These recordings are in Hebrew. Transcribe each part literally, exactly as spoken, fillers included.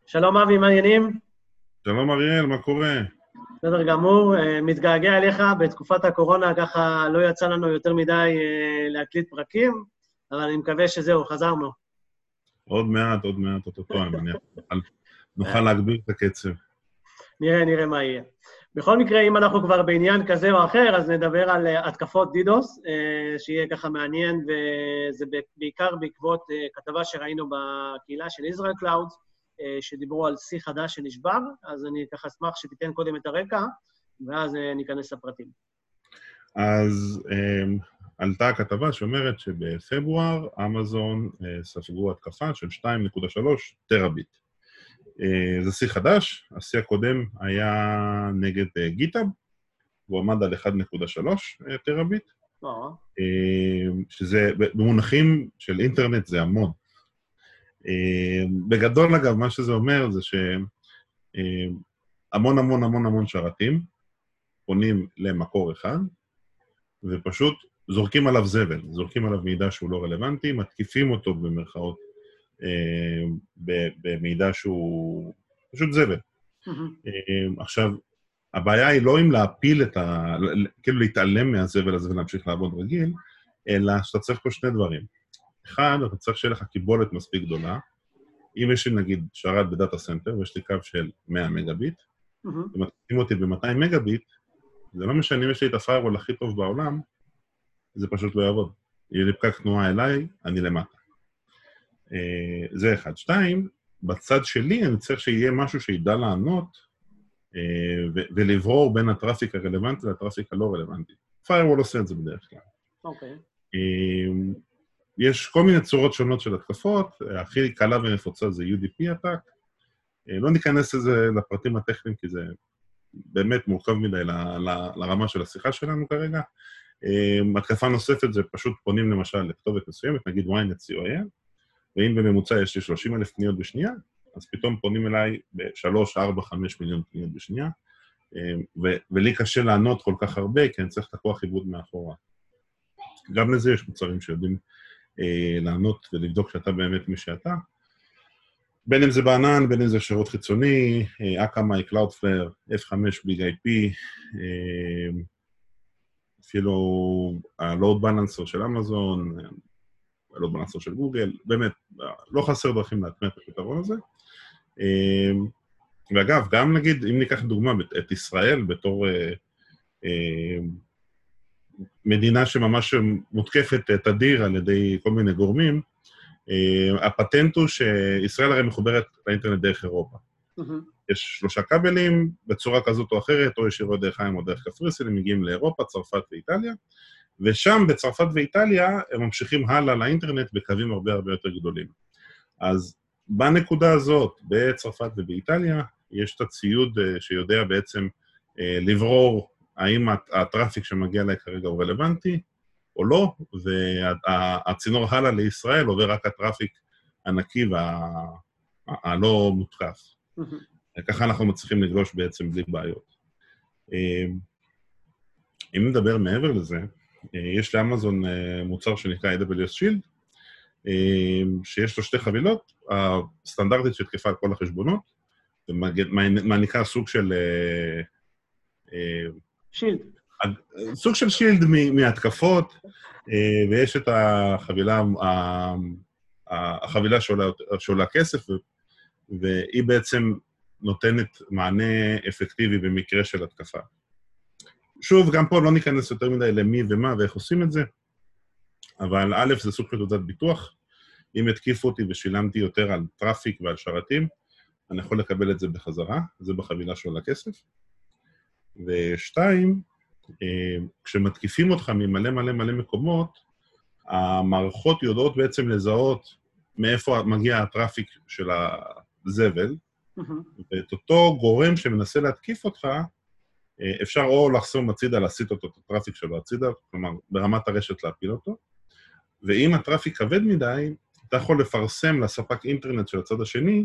שלום אבי, מה העניינים? שלום אריאל, מה קורה? בסדר גמור, מתגעגע אליך, בתקופת הקורונה ככה לא יצא לנו יותר מדי להקליט פרקים, אבל אני מקווה שזהו, חזרנו. עוד מעט, עוד מעט, אותו, אני מניח, נוכל להגביר את הקצב. נראה, נראה מה יהיה. בכל מקרה, אם אנחנו כבר בעניין כזה או אחר, אז נדבר על התקפות דידוס, שיהיה ככה מעניין, וזה בעיקר בעקבות כתבה שראינו בקהילה של ישראל קלאודס, שדיברו על שיא חדש שנשבר, אז אני ככה אשמח שתיתן קודם את הרקע, ואז ניכנס לפרטים. אז עלתה הכתבה שאומרת שבפברואר אמזון ספגו התקפה של שתיים נקודה שלוש טראביט. זה שיא חדש, השיא הקודם היה נגד גיטאב, הוא עמד על אחד נקודה שלוש טראביט, שזה במונחים של אינטרנט זה המון. בגדול אגב, מה שזה אומר זה שהמון המון המון המון שרתים פונים למקור אחד, ופשוט זורקים עליו זבל, זורקים עליו מידע שהוא לא רלוונטי, מתקיפים אותו במרכאות במידע שהוא פשוט זבל. עכשיו, הבעיה היא לא אם להפיל את ה... כאילו להתעלם מהזבל הזה ולהמשיך לעבוד רגיל, אלא שאתה צריך פה שני דברים. אחד, אתה צריך שיהיה לך קיבולת מספיק גדולה. אם יש לי נגיד שרת בדאטה סנטר, ויש לי קו של מאה מגביט, ומתקיפים אותי ב-מאתיים מגביט, זה לא משנה אם יש לי את הפיירוול הכי טוב בעולם, זה פשוט לא יעבוד. יהיה לי פקק תנועה אליי, אני למטה. זה אחד. שתיים, בצד שלי אני צריך שיהיה משהו שידע לענות, ולברור בין הטראפיק הרלוונטי לטראפיק הלא רלוונטי. פיירוול עושה את זה בדרך כלל. אוקיי. יש כל מיני צורות שונות של התקפות, הכי קלה ונפוצה זה יו די פי attack. לא ניכנס לזה לפרטים הטכניים, כי זה באמת מורכב מדי ל, ל, לרמה של השיחה שלנו כרגע. התקפה נוספת זה פשוט פונים למשל לכתובת מסוימת, נגיד ynet סי או איי, ואם בממוצע יש לי שלושים אלף פניות בשנייה, אז פתאום פונים אליי ב-שלוש, ארבע, חמש מיליון פניות בשנייה, ו- ולי קשה לענות כל כך הרבה, כי אני צריך את הכוח עיבוד מאחורה. גם לזה יש מוצרים שיודעים אה, לענות ולבדוק שאתה באמת מי שאתה. בין אם זה בענן, בין אם זה שירות חיצוני, אה, אקאמאי, קלאודפלייר, אף חמש, ביג איי פי, אה, אפילו הלואוד בלנסר של אמזון, הלואוד בלנסר של גוגל, באמת, לא חסר דרכים להטמיע את הפתרון הזה. אה, ואגב, גם נגיד, אם ניקח דוגמה את ישראל בתור אה, אה, מדינה שממש מותקפת תדיר על ידי כל מיני גורמים, הפטנט הוא שישראל הרי מחוברת לאינטרנט דרך אירופה. יש שלושה כבלים, בצורה כזאת או אחרת, או ישירות דרך הים או דרך קפריסין, הם מגיעים לאירופה, צרפת ואיטליה, ושם בצרפת ואיטליה הם ממשיכים הלאה לאינטרנט בקווים הרבה הרבה יותר גדולים. אז בנקודה הזאת, בצרפת ובאיטליה, יש את הציוד שיודע בעצם לברור האם הטראפיק שמגיע אליי כרגע הוא רלוונטי או לא, והצינור הלאה לישראל עובר רק הטראפיק הנקי והלא מותקף. ככה אנחנו מצליחים לגלוש בעצם בלי בעיות. אם נדבר מעבר לזה, יש לאמזון מוצר שנקרא איי דאבליו אס Shield, שיש לו שתי חבילות, הסטנדרטית שתקפה על כל החשבונות, ומעניקה סוג של... שילד. סוג של שילד מהתקפות, ויש את החבילה, החבילה שעולה כסף, והיא בעצם נותנת מענה אפקטיבי במקרה של התקפה. שוב, גם פה לא ניכנס יותר מדי למי ומה ואיך עושים את זה, אבל א', זה סוג של תעודת ביטוח. אם התקיפו אותי ושילמתי יותר על טראפיק ועל שרתים, אני יכול לקבל את זה בחזרה, זה בחבילה שעולה כסף. ושתיים, כשמתקיפים אותך ממלא מלא מלא מקומות, המערכות יודעות בעצם לזהות מאיפה מגיע הטראפיק של הזבל, ואת אותו גורם שמנסה להתקיף אותך, אפשר או לחסום הצידה, להסיט אותו את הטראפיק שלו הצידה, כלומר, ברמת הרשת להפיל אותו, ואם הטראפיק כבד מדי, אתה יכול לפרסם לספק אינטרנט של הצד השני,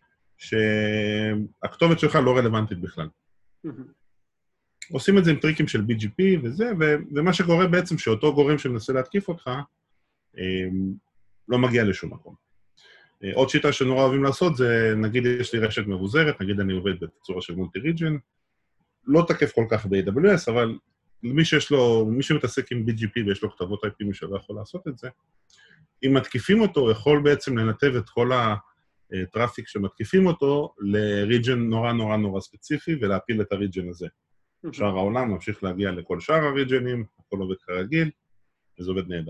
שהכתובת שלך לא רלוונטית בכלל. עושים את זה עם טריקים של בי ג'י פי וזה, ומה שקורה בעצם שאותו גורם שמנסה להתקיף אותך, לא מגיע לשום מקום. עוד שיטה שנורא אוהבים לעשות זה, נגיד יש לי רשת מבוזרת, נגיד אני עובד בצורה של מולטי-ריג'ן, לא תקף כל כך ב-איי דאבליו אס, אבל מי שיש לו, מי שמתעסק עם בי ג'י פי ויש לו כתבות איי פי, מי שלא יכול לעשות את זה, אם מתקיפים אותו, הוא יכול בעצם לנתב את כל הטראפיק שמתקיפים אותו לריג'ן נורא נורא נורא ספציפי, ולהפיל את הריג'ן הזה. שאר העולם ממשיך להגיע לכל שאר הריג'נים, הכל עובד כרגיל, וזה עובד נהדר.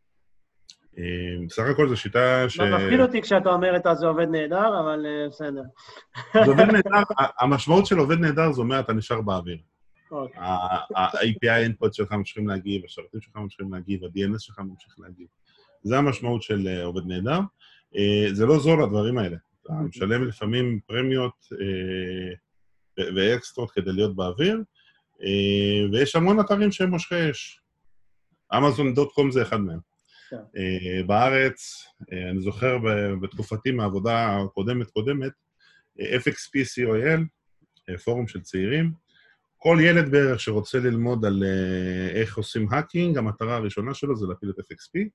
בסך הכל זו שיטה ש... מפחיד אותי כשאתה אומר את זה עובד נהדר, אבל בסדר. זה עובד נהדר, המשמעות של עובד נהדר זה אומר, אתה נשאר באוויר. ה-איי פי איי input שלך ממשיכים להגיב, השרתים שלך ממשיכים להגיב, ה-די אן אס שלך ממשיך להגיב. זה המשמעות של עובד נהדר. זה לא זול הדברים האלה. אתה משלם לפעמים פרמיות ואקסטרות כדי להיות באוויר, ויש המון אתרים שהם מושכי אש. אמזון דוט קום זה אחד מהם. בארץ, אני זוכר בתקופתי מהעבודה הקודמת-קודמת, אף אקס פי סי או אל, פורום של צעירים, כל ילד בערך שרוצה ללמוד על איך עושים האקינג, המטרה הראשונה שלו זה להפיל את אף אקס פי.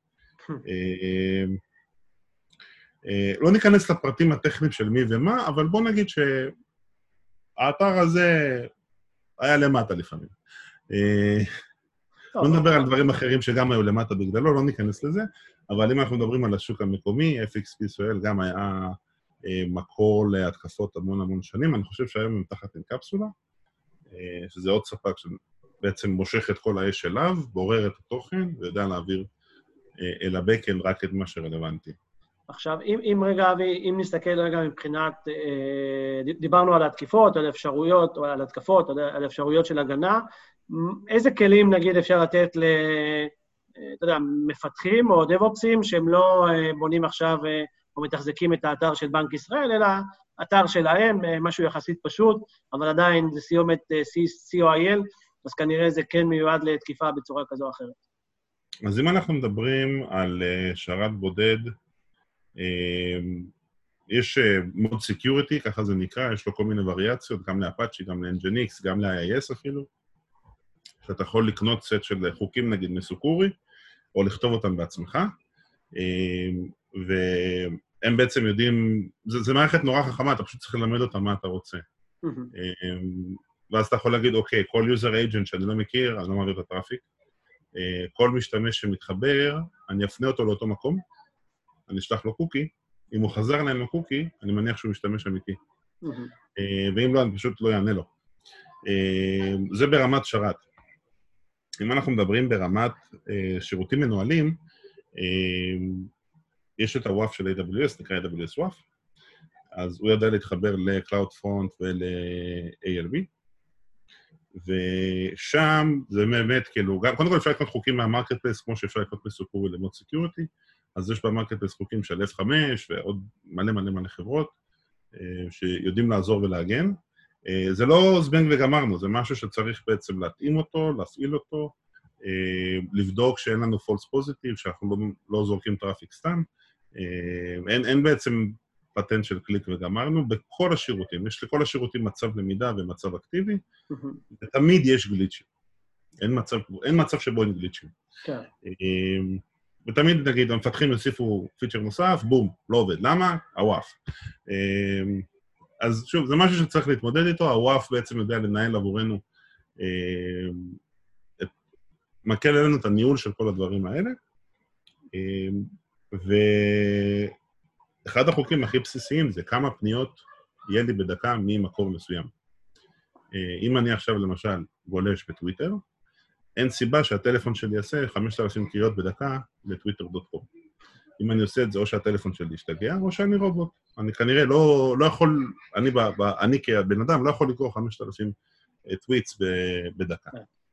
לא ניכנס לפרטים הטכניים של מי ומה, אבל בוא נגיד שהאתר הזה היה למטה לפעמים. לא נדבר על דברים אחרים שגם היו למטה בגדלו, לא ניכנס לזה, אבל אם אנחנו מדברים על השוק המקומי, אף אקס פי ישראל גם היה מקור להתקפות המון המון שנים, אני חושב שהיום הם תחת עם קפסולה, שזה עוד ספק שבעצם מושך את כל האש אליו, בורר את התוכן, ויודע להעביר אל הבקאנד רק את מה שרלוונטי. עכשיו, אם, אם רגע, אם נסתכל רגע מבחינת, דיברנו על התקיפות, על אפשרויות, או על התקפות, על אפשרויות של הגנה, איזה כלים, נגיד, אפשר לתת ל, אתה יודע, מפתחים או דב-אופסים, שהם לא בונים עכשיו או מתחזקים את האתר של בנק ישראל, אלא אתר שלהם, משהו יחסית פשוט, אבל עדיין זה סיומת סי או איי אל, אז כנראה זה כן מיועד לתקיפה בצורה כזו או אחרת. אז אם אנחנו מדברים על שרת בודד, יש מוד סקיוריטי, ככה זה נקרא, יש לו כל מיני וריאציות, גם לאפאצ'י, גם ל-Nginx, גם ל-איי איי אס אפילו, שאתה יכול לקנות סט של חוקים, נגיד, מסוקורי, או לכתוב אותם בעצמך, והם בעצם יודעים, זה, זה מערכת נורא חכמה, אתה פשוט צריך ללמד אותם מה אתה רוצה. ואז אתה יכול להגיד, אוקיי, כל יוזר אייג'נט שאני לא מכיר, אני לא מעביר את הטראפיק, כל משתמש שמתחבר, אני אפנה אותו לאותו מקום, אני אשלח לו קוקי, אם הוא חזר להם לקוקי, אני מניח שהוא משתמש אמיתי. ואם לא, אני פשוט לא יענה לו. זה ברמת שרת. אם אנחנו מדברים ברמת שירותים מנוהלים, יש את הוואף של איי דאבליו אס, נקרא איי דאבליו אס וואף, אז הוא יודע להתחבר ל-CloudFront ול-איי אל בי, ושם זה באמת, כאילו, קודם כל אפשר לקנות חוקים מהמרקט פלייס, כמו שאפשר לקנות מסוקורי למוד סקיוריטי, אז יש במרקט פלייס חוקים של אף חמש ועוד מלא מלא מלא חברות שיודעים לעזור ולהגן. זה לא זבנג וגמרנו, זה משהו שצריך בעצם להתאים אותו, להפעיל אותו, לבדוק שאין לנו false positive, שאנחנו לא, לא זורקים טראפיק סתם. אין, אין בעצם פטנט של קליק וגמרנו, בכל השירותים, יש לכל השירותים מצב למידה ומצב אקטיבי, ותמיד יש גליצ'ים. אין מצב, אין מצב שבו אין גליצ'ים. כן. ותמיד, נגיד, המפתחים יוסיפו פיצ'ר נוסף, בום, לא עובד. למה? הוואף. אז שוב, זה משהו שצריך להתמודד איתו, הוואף בעצם יודע לנהל עבורנו, מקל עלינו את הניהול של כל הדברים האלה, ואחד החוקים הכי בסיסיים זה כמה פניות יהיה לי בדקה ממקור מסוים. אם אני עכשיו, למשל, גולש בטוויטר, אין סיבה שהטלפון שלי יעשה חמשת אלפים קריאות בדקה לטוויטר דוט קום. אם אני עושה את זה, או שהטלפון שלי ישתגע, או שאני רובוט. אני כנראה לא, לא יכול, אני, ב, ב, אני כבן אדם לא יכול לקרוא חמשת אלפים טוויטס בדקה.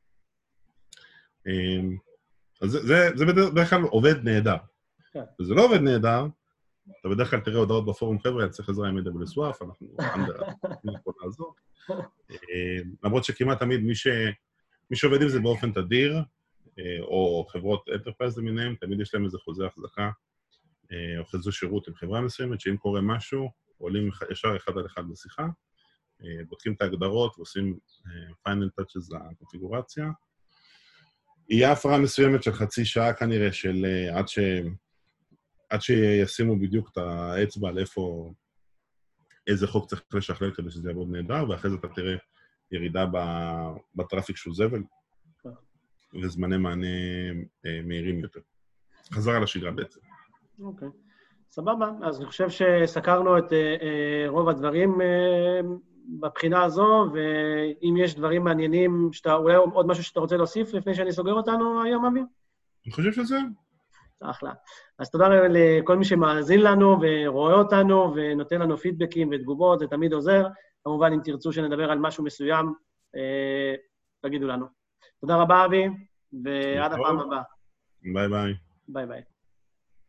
אז זה, זה, זה בדרך כלל עובד נהדר. וזה לא עובד נהדר, אתה בדרך כלל תראה הודעות בפורום, חבר'ה, צריך עזרה עם איי דאבליו אס וואף, אנחנו אנדר, אנחנו יכול לעזור. למרות שכמעט תמיד מי ש... מי שעובד עם זה באופן תדיר, או חברות אנטרפרייז למיניהם, תמיד יש להם איזה חוזה החזקה, או חוזה שירות עם חברה מסוימת, שאם קורה משהו, עולים ישר אחד על אחד בשיחה, בודקים את ההגדרות ועושים final touches לקונפיגורציה. יהיה הפרעה מסוימת של חצי שעה כנראה, של עד ש... עד שישימו בדיוק את האצבע על איפה, איזה חוק צריך לשכלל כדי שזה יעבוד נהדר, ואחרי זה אתה תראה ירידה בטראפיק של זבל, וזמני מענה מהירים יותר. חזרה לשגרה בעצם. אוקיי. סבבה. אז אני חושב שסקרנו את רוב הדברים בבחינה הזו, ואם יש דברים מעניינים, שאתה, אולי עוד משהו שאתה רוצה להוסיף לפני שאני סוגר אותנו היום, אבי? אני חושב שזה. אחלה. אז תודה לכל מי שמאזין לנו ורואה אותנו ונותן לנו פידבקים ותגובות, זה תמיד עוזר. כמובן, אם תרצו שנדבר על משהו מסוים, תגידו לנו. תודה רבה, אבי, ועד הפעם הבאה. ביי ביי. ביי ביי.